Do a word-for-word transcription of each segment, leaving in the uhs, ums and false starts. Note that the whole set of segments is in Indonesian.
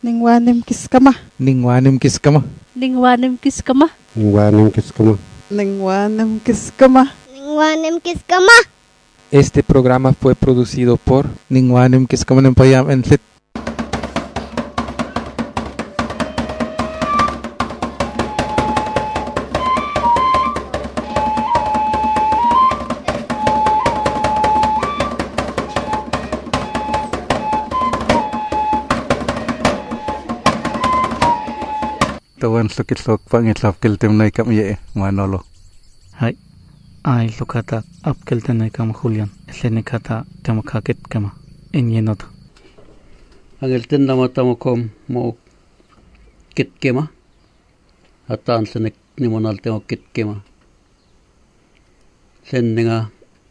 Ningwanim kiskama. Ningwanim kiskama. Ningwanim kiskama. Ningwanim kiskama. Ningwanim kiskama. Ningwanim kiskama. Este programa fue producido por Ningwanim Kiskama Nempayam en Fit. Tawan sukit sok pangit lapkel temnai kam ye manolo. Hai. Ay lukata apkel tenay kam Julian. Lene kata temo kakit kama. Enyenot. Angel ten nama tamo kom mo kit kema. Hatan senek ni monal temo kit kema. Sen nga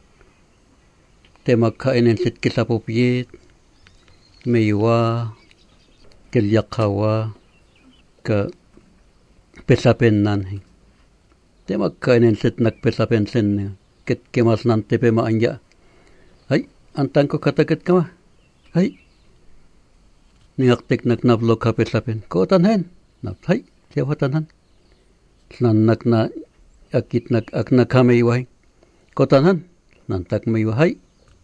tema ka enen sit kisapopiet. Meiwa kelyakawa ka pesapen nanhing. Tema kainen set nak pesapen sen ket kemas nante pe ma anja. Hai antang ko kata ket kama. Hai ningak tek nak nablo ka pesapen. Ko tan hen. Nap hai siapa tan han. Nan nak na akit nak akna kame wai. Ko tan han. Nan tak me wai.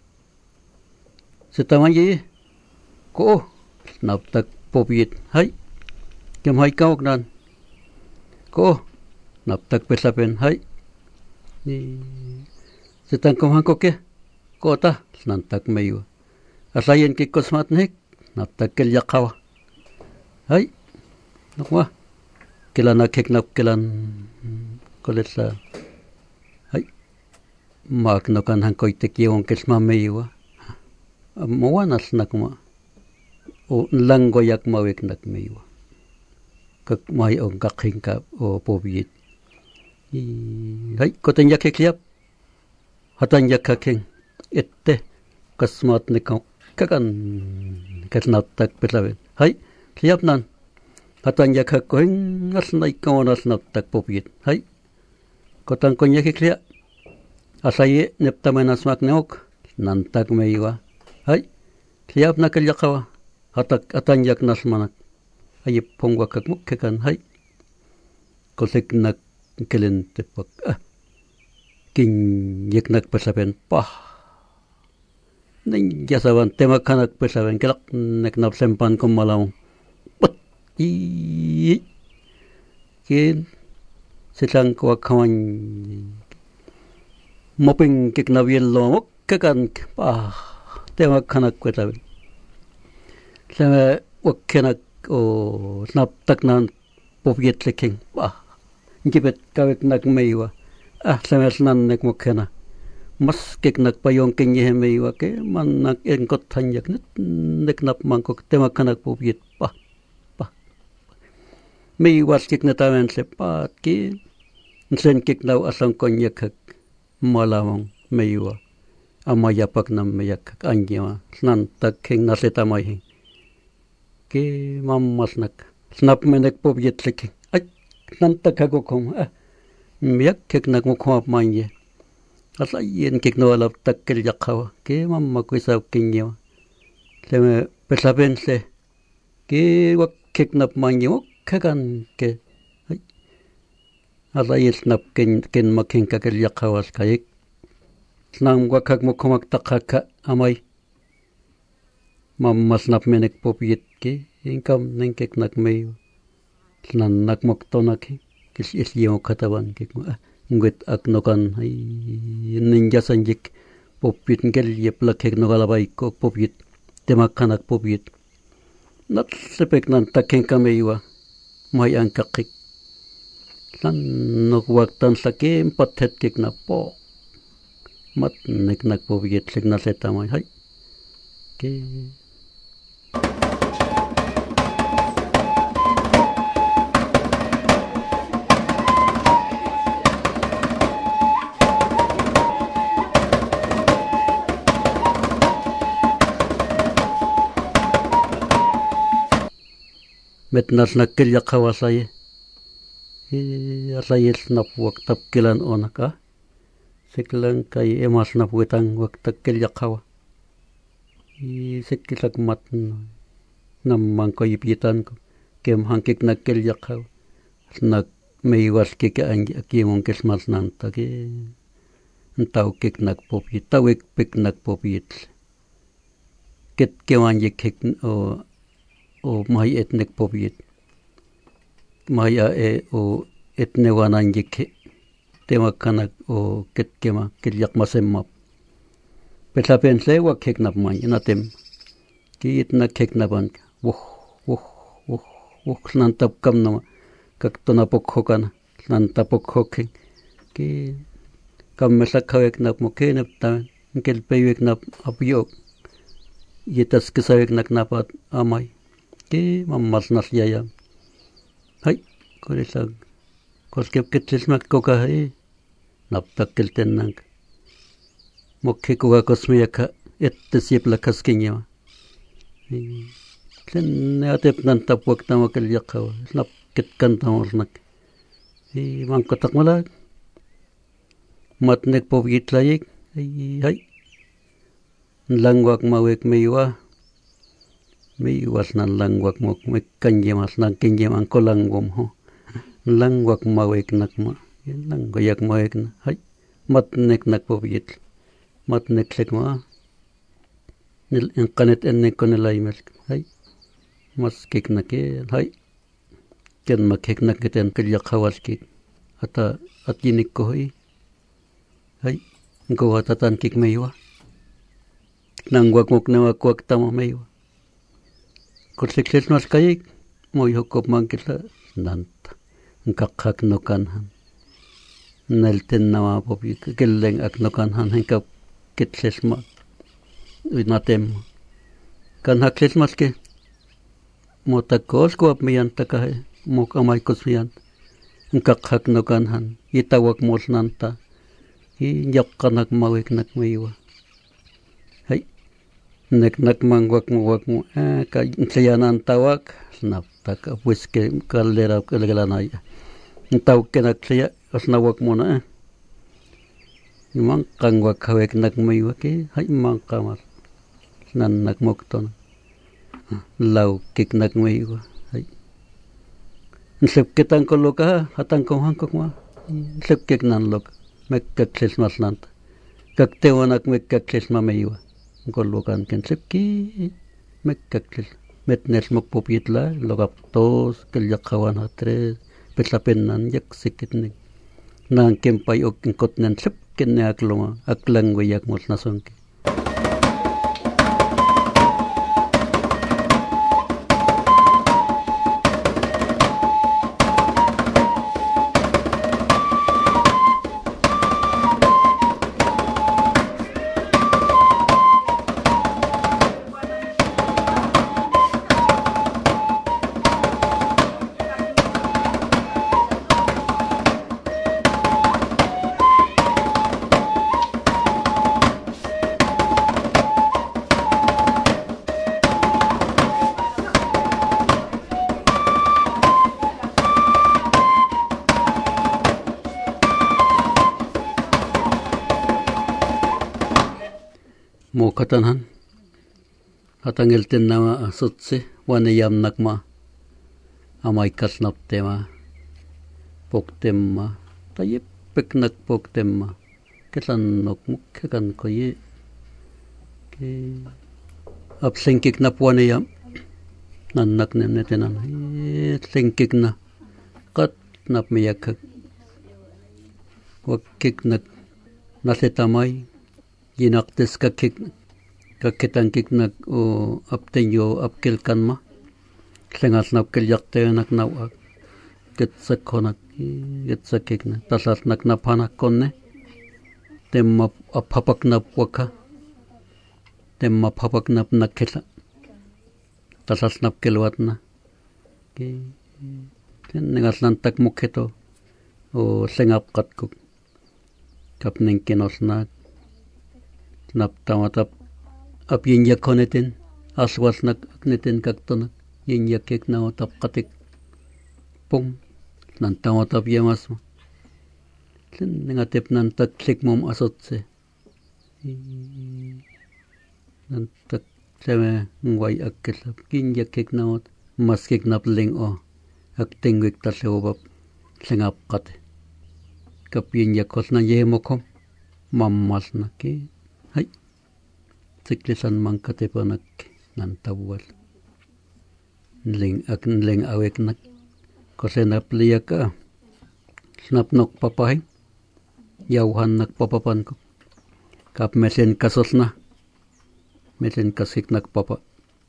Setaman ye. Ko nap tak popiet. Hai kem hai kawak nan. Ko naptak pesapen hai ni setang komang koke kota nantak mayu asayen ke kosmat nek naptak kel yakawa hai nakwa kelana kek nap kelan kolesa hai mak nokan han koite kion kesma mayu mawanas nakma o lango yak mawek nak mayu kak mai on kaking ka o pobiet hai koten yak kliap hatan yak kakeng ette kasmat ne kakan kasnat tak pesaben hai kliap nan hatan yak koing asnai kawanas nat tak pobiet hai kotan kon yak kliap asaye neptamanas mak neok nan tak meiwa hai kliap nakal yakawa hatak atan yak nasmanak ayep pongwa kakmuk kekan hai kosek nak kelen tepak ah king yek nak pesaben pah ning jasawan tema kanak pesaben kelak nek nap sempan kom malau pat i kin setang ko kawan moping kek naviel lo kekan pah tema kanak pesaben sama wakenak o snap tak nan popiet leking bah ngibet kawek nak meiwa ah semes nan nek mokena mas kek nak payong king ye meiwa ke man nak engkot tanyak net nek nap mangkok tema kanak popiet bah bah meiwa kek natawen se pat ki sen kek naw asang konyak malamong meiwa amaya pak nam meyak angiwa nan tak king naseta mai ke mammas nak snap menek popiet leking nantak ako kong ah miyak kek nak mo kong manje asa yen kek no alap tak kel yakawa ke mamma ko sa kinyo se pesaben se ke wak kek nap manje mo kagan ke asa yen snap ken ken making ka kel yakawa kayek snam wakak mo komak takaka amay mamma snap menek popiet ke ingkam neng kek nak mayo nan nak moktonak kis isliyo katawan kek ma ngwet ak nokan ay ninja sanjik popit ngel yep lakek nogalabay ko popit temakanak popit nat sepek nan taken kameiwa may ang kakik nan nokwaktan sakem patet kek na po mat nek nak popit sek na setamay hay ke metnas nakkel yakawa saya saya snap waktu kelan onaka seklan kai emas snap wetang waktu kel yakawa sekilak mat namman ko yipitan ko kem hankik nakkel yakhaw nak may was kik ang akimong kismas nanta ki ntaw kik nakpopit tawik pik nakpopit kit kewan yikik o o may etnik popit maya e o etnewanan yikik tema kanak o kit kema kilyak masemap petla pense wa kik napman inatem kit na kik napan wuh wuh wuh wuh nantap kam nama kak tonapok hokan nantapok hoking ki kam mesak kawek nap mo kenep ta kel pewek nap apyok yetas kesawek nak napat amay ki mammas nas yaya hay korisag koskep ketlis mak koka hai nap takkel tenang mokhe koka kosmeyaka ettesip lakas kinya ken atep nantap wakta makel yakaw nap kitkan tamornak i mangkotak malag matnek povit layik ay hay langwak mawek meywa meywas nan langwak mok mekkanjemas nan kenjem angko langwom ho langwak mawek nakma langwayak mawek na hay matnek nak povit matnek lekma nil inqanet ennek konelay mes hay mas kik nake hay ken makhek naketen kelyak khawas kik ata atyinik ko hoy hay ko atatan kik meywa nangwak mok na kwak tama meywa kotlekles mas kayik moy hokop mangkita nanta ngakak nokanhan nelten nama popi kelleng ak nokanhan hengkap kitles ma uinatem kan hakles mas ke motakos ko apmiyan takahe mok amay kosmiyan ngakak nokanhan itawak mos nanta i nyakanak mawek nak meywa hay nek nak mangwak mawak mo ah ka sayanan tawak snap tak apwes ke kaldera kalgalanay ntaw kenak saya asnawak mo na eh imang kangwak hawek nak meywa ke hay mang kamar nan nak mokton law kik nak meywa hay nsep ketang koloka hatang ko hangkok ma nsep kek nan lok mekkak krismas nanta kak tewanak mekkak krisma meywa kolokan ken sep ki mekkak kris metnes mok popitla logap tos kelyak kawan hatre petlapen nan yak sikit nek nang kempay ok kot nan sep ken ak loma aklang wayak mos nasongke mo katanhan katangel ten nama asotse wanayam nakma amay kasnap tema poktemma tayip peknak poktemma kesan nok mukhekan koye ke absenkik na wanayam nanak nenetenan senkik na kat nap meyak wakik nak nasetamay yinaktes kakik kakitangkik nak o aptenyo apkelkan ma sengas napkel yakte nak nawak getsak konak getsakik na tasas nak napanak konne temma apapak nap waka temma papak nap nakela tasas napkel watna ki nengas lantak mukheto o sengap katkuk kapneng kinosnak nap tamatap ap yinyak konetin aswas nak aknetin kaktonak yinyak kek namatap katik pum nan tamatap yamas mo ken nengatep nan tak klik mom asotse nan tak Seme ngway akkelap kin yakek naot maskek napling o aktingwik talewop sengap kate. Kapin yakos na yemokom mammas na ki hay siklisan mangkate panak nan tawal. Ling ak ling awek nak kosenap liyaka snap nok papahay yauhan nak papapan ko. Kap mesen kasos na mesen kasik nak papa.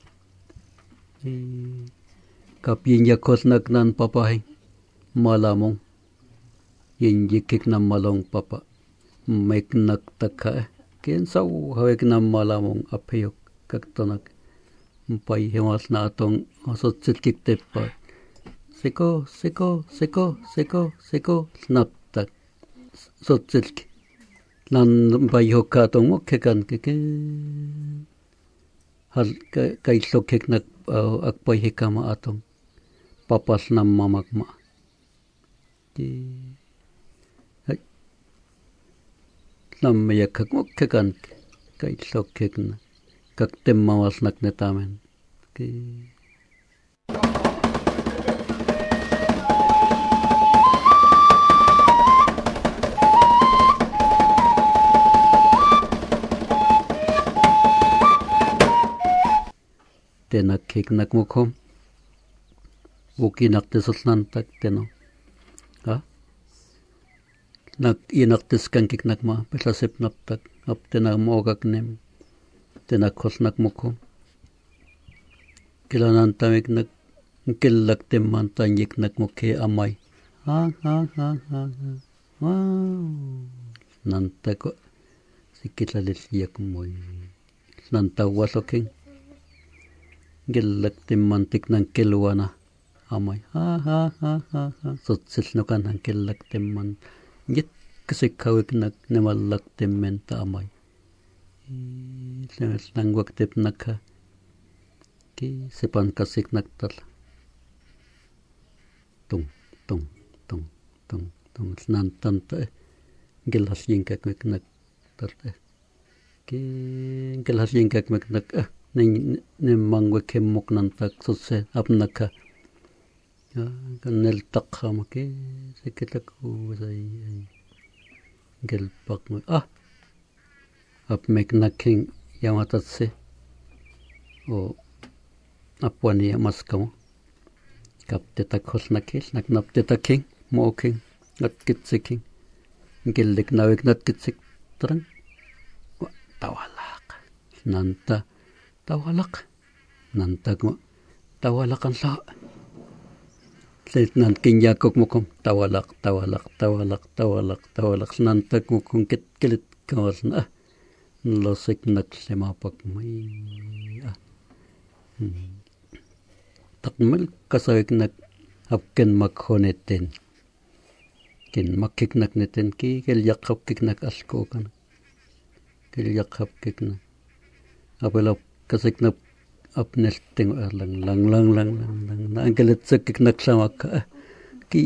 Kap yin yakos nak nan papahay malamong yin yikik na malong papa. Mek nak taka ken saw hawek na malamong apayok kaktonak. Mpay hemas na atong asot silkik tepa. Seko, seko, seko, seko, seko, snap tak. Sot silkik. Nan mpay hoka atong mo kekan keke. Hal kay sokek nak akpay hikama atong papas na mamagma. Hay. Nam mayakak mo kekan kay sokek na. Kaktem mawas nak netamen. Okay. Tenak kek nak mukom. Uki nak tesosnan tak teno. Ha? Nak inak teskan kek nak ma pesasep nap tak ap tenak mogak nem. Tenak kos nak mukom. Kilanan tamik nak kilak teman tanyik nak muke amay. Ha ha ha ha ha. Wow. Nanta ko sikit lalit yak moy. Nanta wasoking. Gilak teman tik nang kilwana amay. Ha ha ha ha ha. Sotsil no kan ang kilak teman. Yit kasi kawik nak namalak temen ta amay. Nang waktip naka ki sepan kasik naktal tung tung tung tung tung nan tanta gelas yingkak mek nak tarte ki gelas yingkak mek nak ne ne mangwe kemok nan tak sose apnaka kan nel takha make seketak u sai gel pak ah ap mek naking yamatatse o apwani maskamo kap tetakos nakil nak nap tetaking moking nat kitseking gelik nawik nat kitsik terang tawalak nanta tawalak nanta ko tawalakan sa Seit nan kinyakok mokom tawalak tawalak tawalak tawalak tawalak nanta ko kung kit kilit kawas na losik nak semapak may ah hmm. Takmal kasawik nak apken makhonetin kin makik nak neten ki kel yakap kik nak asko kan kel yakap kik na apela kasik nak apnel ting lang lang lang lang lang na angelet sakik nak samak ki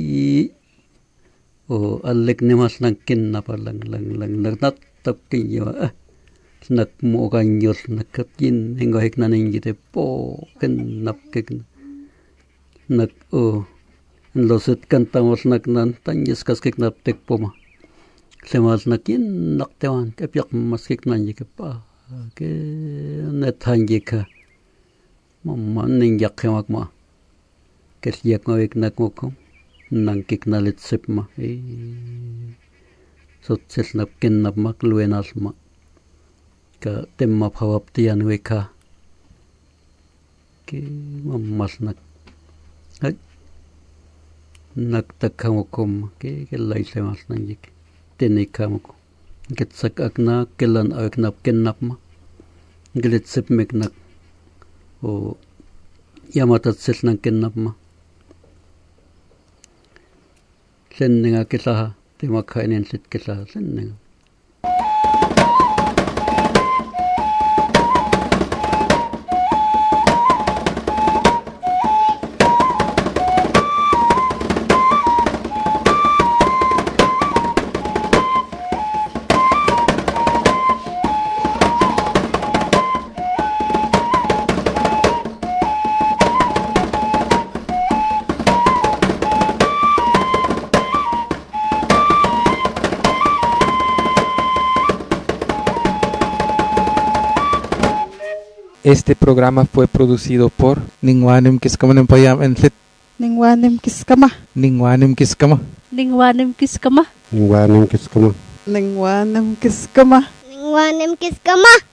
o alek nemas nang kin na lang lang lang nat tap kinyo ah nak mo ganyor nakapin hengo hek na ningite po ken nap kek nak o loset kan tamos nak nan tanyes kas kek nap tek poma semas nakin nak tewan kapyak maskik nan yike pa ke net hanjika mamma ning yakhemak ma kes yak ngawik nak mokom nang kik nalit sep ma e sot ses nap ken nap mak luenas ma ka temma phawap tian weka ke mammas nak ay nak takhamukum ke ke lai semas nang yik tenikhamukum get sak akna kelan aknap kennap ma gelet sep mek nak o yamatat sel nang kennap ma sen nga kesa tema khainen sit kesa sen nga Este programa fue producido por Ningwanim kiskamanim payam entlit. Ningwanim kiskama. Ningwanim kiskama. Ningwanim kiskama. Ningwanim kiskama. Ningwanim kiskama. Ningwanim kiskama.